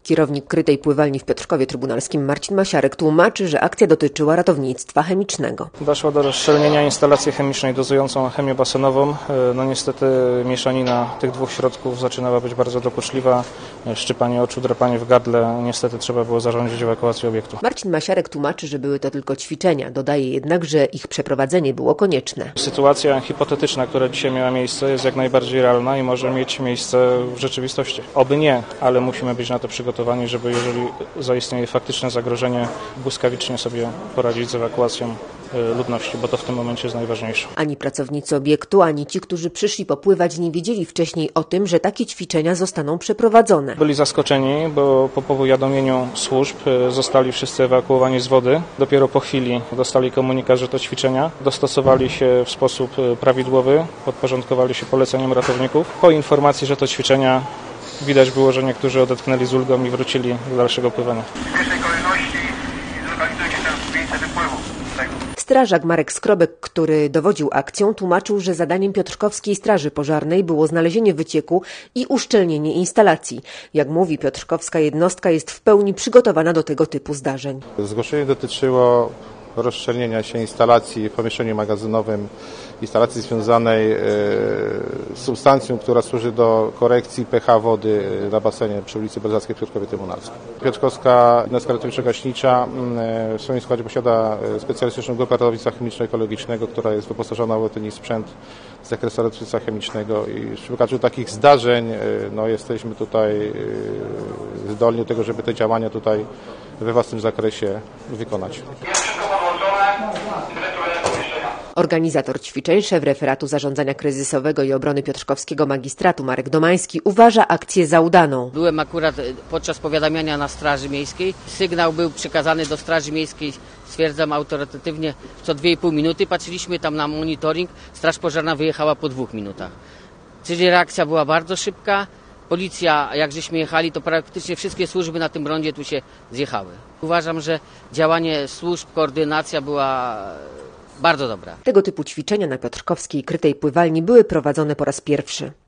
Kierownik krytej pływalni w Piotrkowie Trybunalskim Marcin Masiarek tłumaczy, że akcja dotyczyła ratownictwa chemicznego. Doszło do rozszczelnienia instalacji chemicznej dozującą chemię basenową. No niestety mieszanina tych dwóch środków zaczynała być bardzo dokuczliwa. Szczypanie oczu, drapanie w gardle. Niestety trzeba było zarządzić ewakuację obiektu. Marcin Masiarek tłumaczy, że były to tylko ćwiczenia. Dodaje jednak, że ich przeprowadzenie było konieczne. Sytuacja hipotetyczna, która dzisiaj miała miejsce, jest jak najbardziej realna i może mieć miejsce w rzeczywistości. Oby nie, ale musimy być na to przygotowani, żeby jeżeli zaistnieje faktyczne zagrożenie, błyskawicznie sobie poradzić z ewakuacją ludności, bo to w tym momencie jest najważniejsze. Ani pracownicy obiektu, ani ci, którzy przyszli popływać, nie wiedzieli wcześniej o tym, że takie ćwiczenia zostaną przeprowadzone. Byli zaskoczeni, bo po powiadomieniu służb zostali wszyscy ewakuowani z wody. Dopiero po chwili dostali komunikat, że to ćwiczenia. Dostosowali się w sposób prawidłowy, podporządkowali się poleceniom ratowników. Po informacji, że to ćwiczenia, widać było, że niektórzy odetchnęli z ulgą i wrócili do dalszego pływania. W pierwszej kolejności zlokalizujcie się miejsce wypływu. Strażak Marek Skrobek, który dowodził akcją, tłumaczył, że zadaniem Piotrkowskiej Straży Pożarnej było znalezienie wycieku i uszczelnienie instalacji. Jak mówi, piotrkowska jednostka jest w pełni przygotowana do tego typu zdarzeń. Zgłoszenie dotyczyło rozszczelnienia się instalacji w pomieszczeniu magazynowym, instalacji związanej z substancją, która służy do korekcji pH wody na basenie przy ulicy Bełzackiej w Piotrkowie Trybunalskim. Piotrkowska jednostka ratowniczo-gaśnicza w swoim składzie posiada specjalistyczną grupę ratownictwa chemiczno-ekologicznego, która jest wyposażona w odpowiedni sprzęt z zakresu ratownictwa chemicznego i w przypadku takich zdarzeń jesteśmy tutaj zdolni do tego, żeby te działania tutaj we własnym zakresie wykonać. Organizator ćwiczeń, szef referatu zarządzania kryzysowego i obrony piotrkowskiego magistratu Marek Domański uważa akcję za udaną. Byłem akurat podczas powiadamiania na Straży Miejskiej. Sygnał był przekazany do Straży Miejskiej, stwierdzam autorytatywnie, co 2,5 minuty. Patrzyliśmy tam na monitoring, Straż Pożarna wyjechała po 2 minutach. Czyli reakcja była bardzo szybka. Policja, jak żeśmy jechali, to praktycznie wszystkie służby na tym rondzie tu się zjechały. Uważam, że działanie służb, koordynacja była bardzo dobra. Tego typu ćwiczenia na piotrkowskiej krytej pływalni były prowadzone po raz pierwszy.